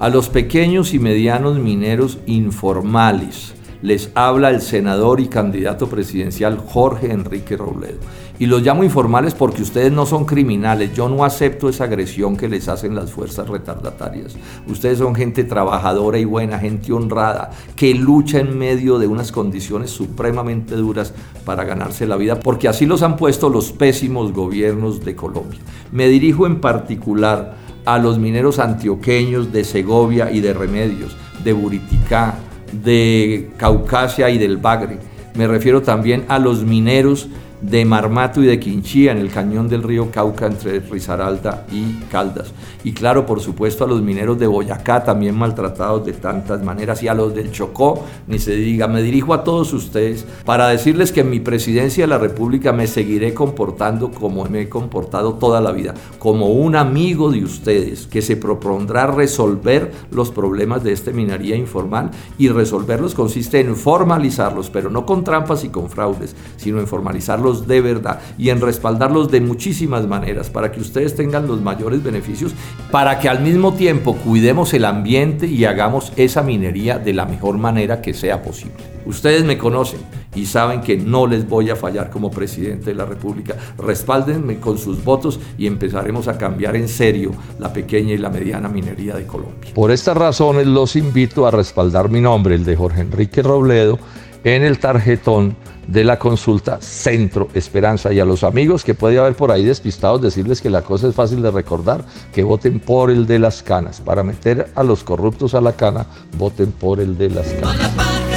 A los pequeños y medianos mineros informales les habla el senador y candidato presidencial Jorge Enrique Robledo. Y los llamo informales porque ustedes no son criminales. Yo no acepto esa agresión que les hacen las fuerzas retardatarias. Ustedes son gente trabajadora y buena, gente honrada, que lucha en medio de unas condiciones supremamente duras para ganarse la vida, porque así los han puesto los pésimos gobiernos de Colombia. Me dirijo en particular a los mineros antioqueños de Segovia y de Remedios, de Buriticá, de Caucasia y del Bagre. Me refiero también a los mineros de Marmato y de Quinchía, en el cañón del río Cauca, entre Risaralda y Caldas. Y claro, por supuesto, a los mineros de Boyacá, también maltratados de tantas maneras, y a los del Chocó, ni se diga. Me dirijo a todos ustedes para decirles que en mi presidencia de la República me seguiré comportando como me he comportado toda la vida, como un amigo de ustedes, que se propondrá resolver los problemas de esta minería informal, y resolverlos consiste en formalizarlos, pero no con trampas y con fraudes, sino en formalizarlos de verdad y en respaldarlos de muchísimas maneras para que ustedes tengan los mayores beneficios, para que al mismo tiempo cuidemos el ambiente y hagamos esa minería de la mejor manera que sea posible. Ustedes me conocen y saben que no les voy a fallar como presidente de la República. Respáldenme con sus votos y empezaremos a cambiar en serio la pequeña y la mediana minería de Colombia. Por estas razones los invito a respaldar mi nombre, el de Jorge Enrique Robledo, en el tarjetón de la consulta Centro Esperanza, y a los amigos que puede haber por ahí despistados decirles que la cosa es fácil de recordar, que voten por el de las canas. Para meter a los corruptos a la cana, voten por el de las canas.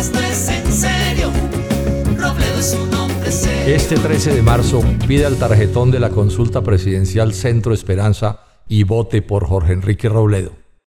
Este 13 de marzo pide al tarjetón de la consulta presidencial Centro Esperanza y vote por Jorge Enrique Robledo.